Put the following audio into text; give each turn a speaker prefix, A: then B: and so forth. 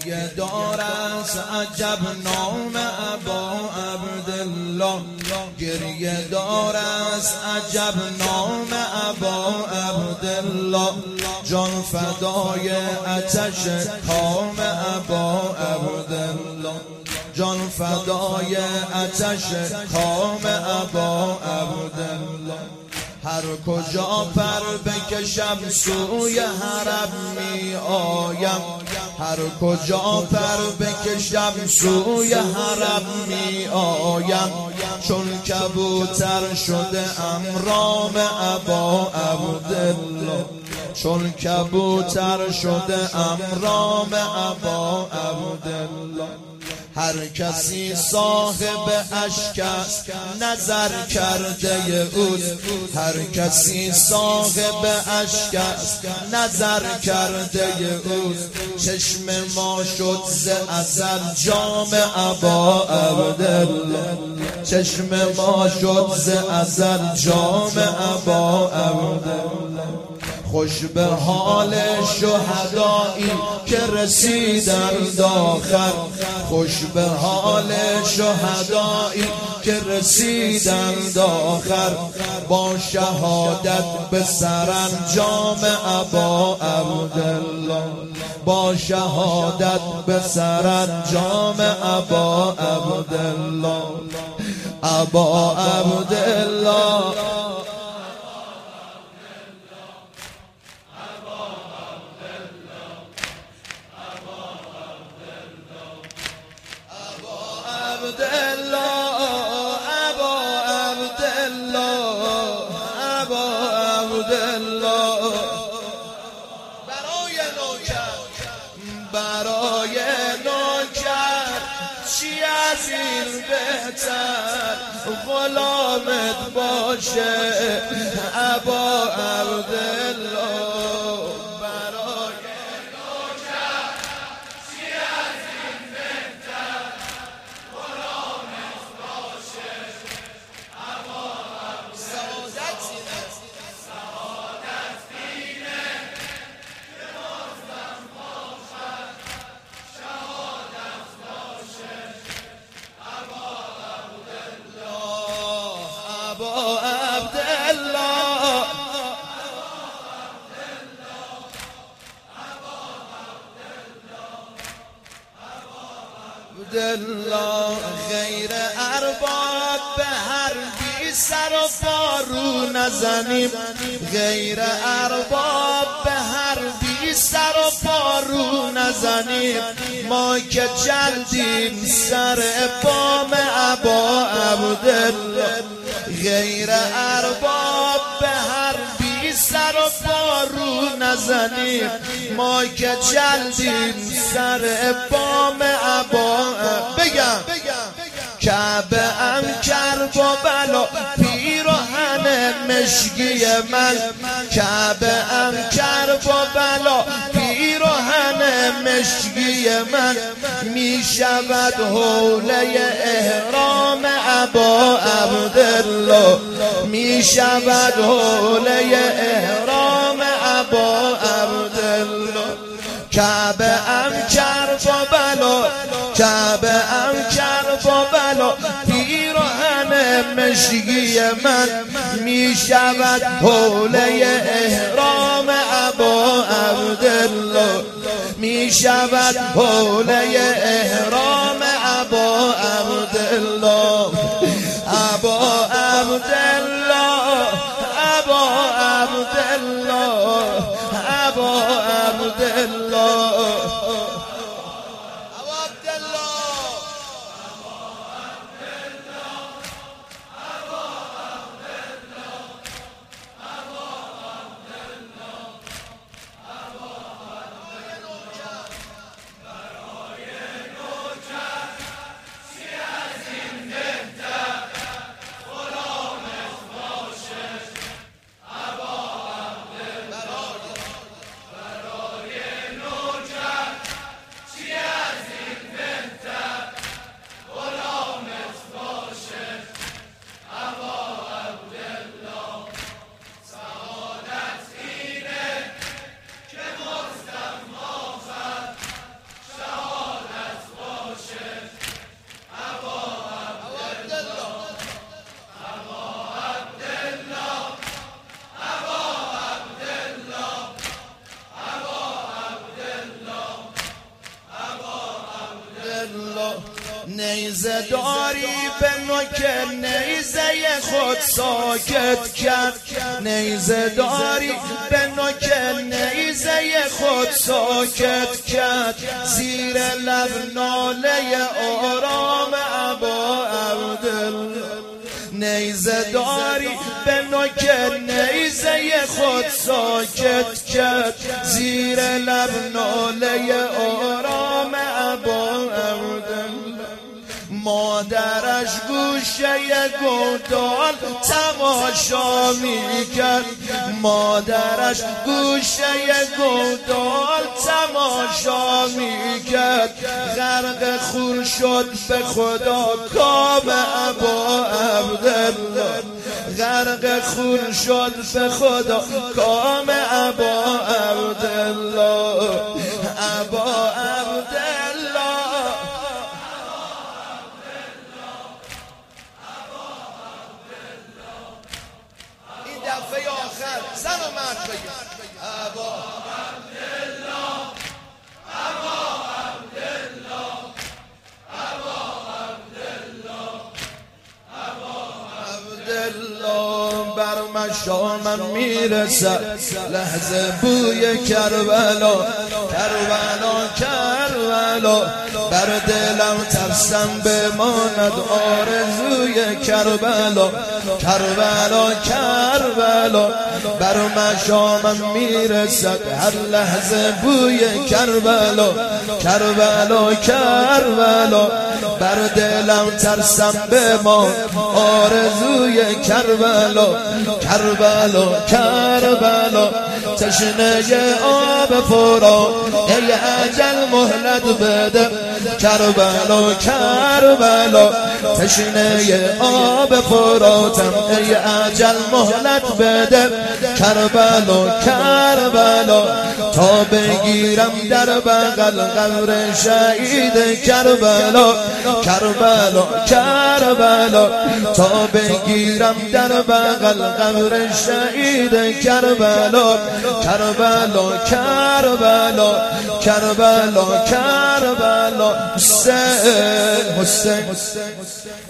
A: گریه دار است عجب نام ابا عبدالله، گریه دار است عجب نام ابا عبدالله، جان فدای آتش کام ابا عبدالله، جان فدای آتش کام ابا عبدالله. هر کجا پر بکشم سوی حرم می آیم، هر کجا پر بکشم سوی حرم می آیم، چون کبوتر شده ام رام ابا عبدالله، چون کبوتر شده ام رام ابا عبدالله. هر کسی صاحب اشک است نظر کرده اوست، هر کسی صاحب اشک است نظر کرده اوست، چشم ما شد ز ازل جام ابا عبدالله، چشم ما شد ز ازل جام ابا عبدالله. خوش به حال شهدایی که رسیدند آخر، خوش به حال شهدایی که رسیدند آخر، با شهادت به سرانجام ابا عبدالله، با شهادت به سرانجام ابا عبدالله. ابا عبدالله برای نوکر چی از این بهتر غلامت باشه ابا عبدالله، برای نوکر چی از این بهتر غلامت باشه ابا عبدالله. سعادت دینه که مازدم باشد، شهادت باشه ابا عبدالله، ابا عبدالله، عبدالله. غیر ارباب به هر بی سر و پارو نزنیم، غیر ارباب به هر بی سر و پارو نزنیم، ما که جلدیم سر بام ابا عبدالله، غیر ارباب به هر بی سر و پارو نزنیم، ما که جلدیم سر بام ابا. بگم کعبه ام کرب و بلا پیراهن مشکی من، کعبه ام کرب و بلا پیراهن مشکی من، می شود حوله احرام ابا عبدالله، می شود حوله احرام ابا عبدالله. کعبه ام کرب و بلا، کعبه ام کرب و بلا پیراهن مشکی من، می شود حوله احرام ابا عبدالله، می شود حوله احرام ابا عبدالله، ابا عبدالله، ابا عبدالله، ابا عبدالله. عبدالله نیزه داری به نوک نیزه خود ساکت کرد نیزه داری به نوک نیزه خود ساکت کرد زیر لب ناله آرام ابا عبدالله نیزه داری به نوک نیزه خود ساکت کرد زیر لب ناله آرام ابا عبدالله مادرش گوشه گودال تماشا میکرد مادرش گوشه گودال تماشا میکرد غرق خون شد به خدا کام ابا عبدالله غرق خون شد به خدا کام ابا عبدالله ابا عبدالله دفعه آخر زن و مرد بگیر ابا عبدالله ابا عبدالله ابا عبدالله ابا عبدالله بر مشامم میرسد لحظه بوی کربلا کربلا کربلا بر دلم ترسم بماند آرزوی کربلا کربلا کربلا بر مشامم میرسد هر لحظه بوی کربلا کربلا کربلا بر دلم ترسم بماند آرزوی کربلا کربلا کربلا تشنه آب فرا ای اجل مهلت بده کربلا کربلا تشنه آب فراتم ای اجل مهلت بده کربلا کربلا تا بگیرم در بغل قبر شهید کربلا کربلا کربلا تا بگیرم در بغل قبر شهید کربلا کربلا کربلا کربلا کربلا حسین حسین